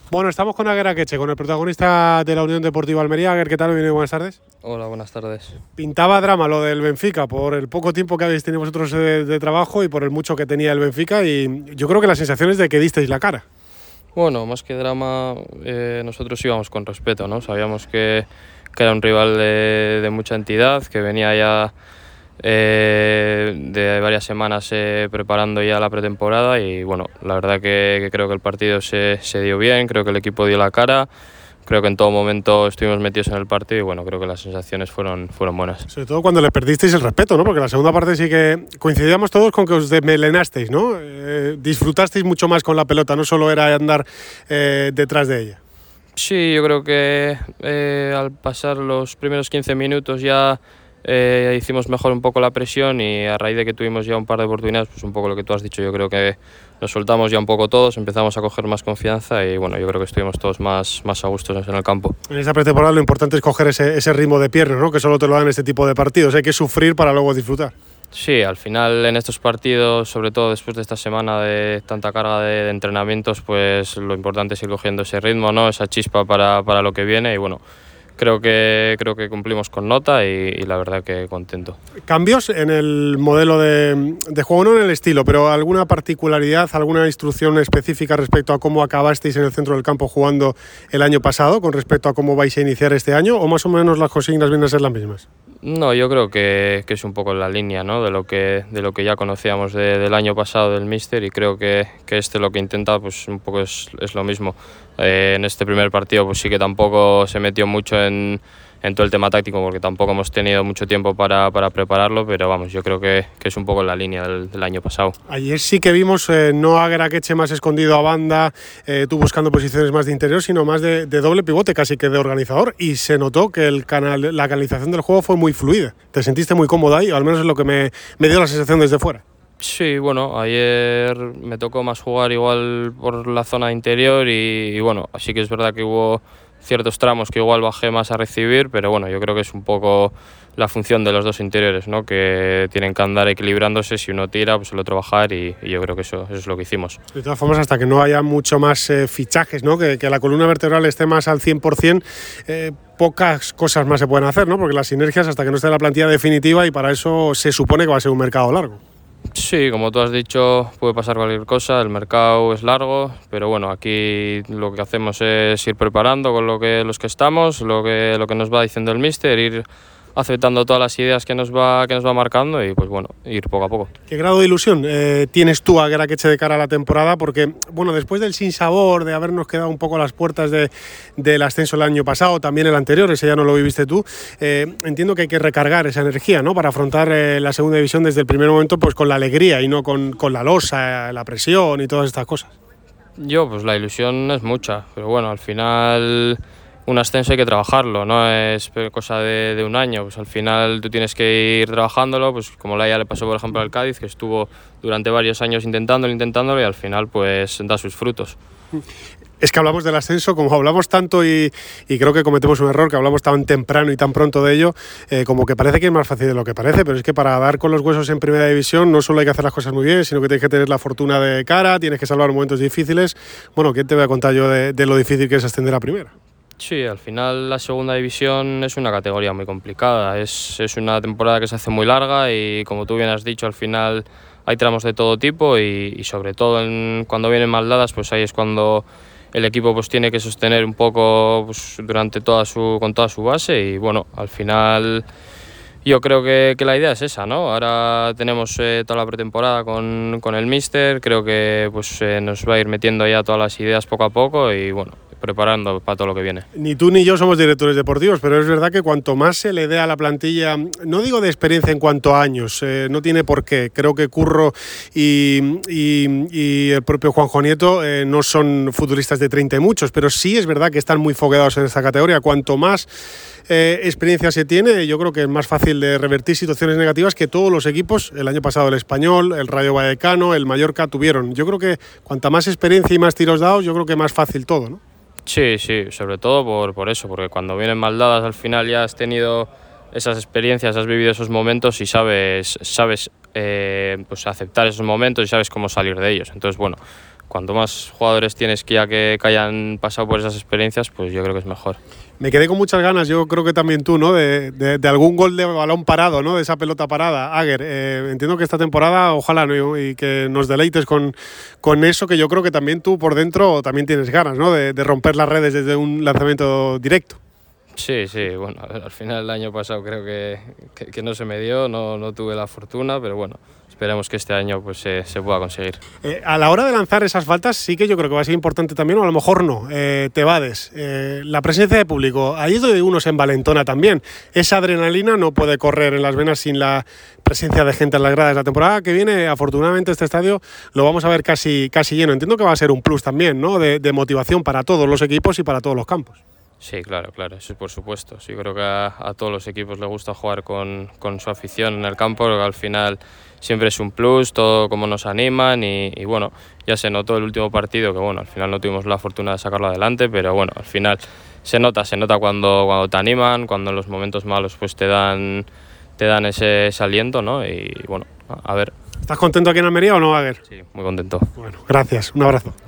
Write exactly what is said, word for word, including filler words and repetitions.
Bueno, estamos con Aguer Akeche, con el protagonista de la Unión Deportiva Almería. Aguer, ¿qué tal? Bienvenido, buenas tardes. Hola, buenas tardes. Pintaba drama lo del Benfica por el poco tiempo que habéis tenido vosotros de, de trabajo y por el mucho que tenía el Benfica, y yo creo que la sensación es de que disteis la cara. Bueno, más que drama, eh, nosotros íbamos con respeto, ¿no? Sabíamos que, que era un rival de, de mucha entidad, que venía ya eh, de varias semanas eh, preparando ya la pretemporada y bueno, la verdad que, que creo que el partido se, se dio bien, creo que el equipo dio la cara. Creo que en todo momento estuvimos metidos en el partido y bueno, creo que las sensaciones fueron, fueron buenas. Sobre todo cuando le perdisteis el respeto, ¿no? Porque la segunda parte sí que coincidíamos todos con que os desmelenasteis, ¿no? Eh, disfrutasteis mucho más con la pelota, no solo era andar eh, detrás de ella. Sí, yo creo que eh, al pasar los primeros quince minutos ya eh, hicimos mejor un poco la presión y a raíz de que tuvimos ya un par de oportunidades, pues un poco lo que tú has dicho, yo creo que nos soltamos ya un poco todos, empezamos a coger más confianza y bueno, yo creo que estuvimos todos más, más a gustos en el campo. En esta pretemporada lo importante es coger ese, ese ritmo de piernas, ¿no? Que solo te lo dan este tipo de partidos, hay que sufrir para luego disfrutar. Sí, al final en estos partidos, sobre todo después de esta semana de tanta carga de, de entrenamientos, pues lo importante es ir cogiendo ese ritmo, ¿no? Esa chispa para, para lo que viene y bueno, creo que, creo que cumplimos con nota y, y la verdad que contento. ¿Cambios en el modelo de, de juego, no en el estilo, pero alguna particularidad, alguna instrucción específica respecto a cómo acabasteis en el centro del campo jugando el año pasado con respecto a cómo vais a iniciar este año, o más o menos las consignas vienen a ser las mismas? No, yo creo que, que es un poco en la línea, ¿no? de, lo que, de lo que ya conocíamos de, del año pasado del míster y creo que, que este lo que intenta pues un poco es, es lo mismo. Eh, en este primer partido pues sí que tampoco se metió mucho en, en todo el tema táctico porque tampoco hemos tenido mucho tiempo para, para prepararlo, pero vamos, yo creo que, que es un poco en la línea del, del año pasado. Ayer sí que vimos eh, no a Aguer Akeche más escondido a banda, eh, tú buscando posiciones más de interior, sino más de, de doble pivote, casi que de organizador, y se notó que el canal, la canalización del juego fue muy fluida. Te sentiste muy cómodo ahí, o al menos es lo que me, me dio la sensación desde fuera. Sí, bueno, ayer me tocó más jugar igual por la zona interior y, y bueno, así que es verdad que hubo ciertos tramos que igual bajé más a recibir, pero bueno, yo creo que es un poco la función de los dos interiores, ¿no? Que tienen que andar equilibrándose, si uno tira, pues el otro bajar y, y yo creo que eso, eso es lo que hicimos. De todas formas, hasta que no haya mucho más eh, fichajes, ¿no? Que, que la columna vertebral esté más al cien por ciento, eh, pocas cosas más se pueden hacer, ¿no? Porque las sinergias hasta que no esté la plantilla definitiva y para eso se supone que va a ser un mercado largo. Sí, como tú has dicho, puede pasar cualquier cosa, el mercado es largo, pero bueno, aquí lo que hacemos es ir preparando con lo que, los que estamos, lo que, lo que nos va diciendo el míster, ir aceptando todas las ideas que nos va que nos va marcando y pues bueno, ir poco a poco. ¿Qué grado de ilusión eh, tienes tú, Aguer Akeche, de cara a la temporada? Porque bueno, después del sinsabor de habernos quedado un poco a las puertas de, del ascenso el año pasado, también el anterior, ese ya no lo viviste tú, eh, entiendo que hay que recargar esa energía, ¿no? Para afrontar eh, la segunda división desde el primer momento pues con la alegría y no con, con la losa, la presión y todas estas cosas. Yo, pues la ilusión es mucha, pero bueno, al final un ascenso hay que trabajarlo, no es cosa de, de un año, pues al final tú tienes que ir trabajándolo, pues como la ya le pasó por ejemplo al Cádiz, que estuvo durante varios años intentándolo, intentándolo y al final pues da sus frutos. Es que hablamos del ascenso, como hablamos tanto y, y creo que cometemos un error, que hablamos tan temprano y tan pronto de ello, eh, como que parece que es más fácil de lo que parece, pero es que para dar con los huesos en primera división no solo hay que hacer las cosas muy bien, sino que tienes que tener la fortuna de cara, tienes que salvar momentos difíciles. Bueno, ¿qué te voy a contar yo de, de lo difícil que es ascender a primera? Sí, al final la segunda división es una categoría muy complicada, es, es una temporada que se hace muy larga y como tú bien has dicho, al final hay tramos de todo tipo y, y sobre todo en, cuando vienen mal dadas, pues ahí es cuando el equipo pues tiene que sostener un poco pues, durante toda su, con toda su base y bueno, al final yo creo que, que la idea es esa, ¿no? Ahora tenemos eh, toda la pretemporada con, con el míster, creo que pues, eh, nos va a ir metiendo ya todas las ideas poco a poco y bueno, preparando para todo lo que viene. Ni tú ni yo somos directores deportivos, pero es verdad que cuanto más se le dé a la plantilla, no digo de experiencia en cuanto a años, eh, no tiene por qué. Creo que Curro y, y, y el propio Juanjo Nieto eh, no son futbolistas de treinta y muchos, pero sí es verdad que están muy fogueados en esta categoría. Cuanto más eh, experiencia se tiene, yo creo que es más fácil de revertir situaciones negativas que todos los equipos, el año pasado el Español, el Rayo Vallecano, el Mallorca, tuvieron. Yo creo que cuanta más experiencia y más tiros dados, yo creo que más fácil todo, ¿no? Sí, sí, sobre todo por, por eso, porque cuando vienen mal dadas al final ya has tenido esas experiencias, has vivido esos momentos y sabes, sabes eh, pues aceptar esos momentos y sabes cómo salir de ellos. Entonces, bueno, cuanto más jugadores tienes que ya que, que hayan pasado por esas experiencias, pues yo creo que es mejor. Me quedé con muchas ganas, yo creo que también tú, ¿no? De, de, de algún gol de balón parado, ¿no? De esa pelota parada. Aguer, eh, entiendo que esta temporada, ojalá, ¿no? Y que nos deleites con, con eso, que yo creo que también tú por dentro también tienes ganas, ¿no? De, de romper las redes desde un lanzamiento directo. Sí, sí, bueno, al final el año pasado creo que, que, que no se me dio, no, no tuve la fortuna, pero bueno, esperemos que este año pues se, se pueda conseguir. Eh, a la hora de lanzar esas faltas sí que yo creo que va a ser importante también, o a lo mejor no, eh, Tebades, eh, la presencia de público, ahí es donde uno se envalentona también. Esa adrenalina no puede correr en las venas sin la presencia de gente en las gradas. La temporada que viene, afortunadamente, este estadio lo vamos a ver casi, casi lleno. Entiendo que va a ser un plus también, ¿no? De, de motivación para todos los equipos y para todos los campos. Sí, claro, claro, eso por supuesto. Sí, creo que a, a todos los equipos les gusta jugar con, con su afición en el campo, porque al final siempre es un plus, todo como nos animan y, y bueno, ya se notó el último partido, que bueno, al final no tuvimos la fortuna de sacarlo adelante, pero bueno, al final se nota, se nota cuando, cuando te animan, cuando en los momentos malos pues te dan, te dan ese, ese aliento, ¿no? Y bueno, a ver. ¿Estás contento aquí en Almería o no, Aguer? Sí, muy contento. Bueno, gracias, un abrazo.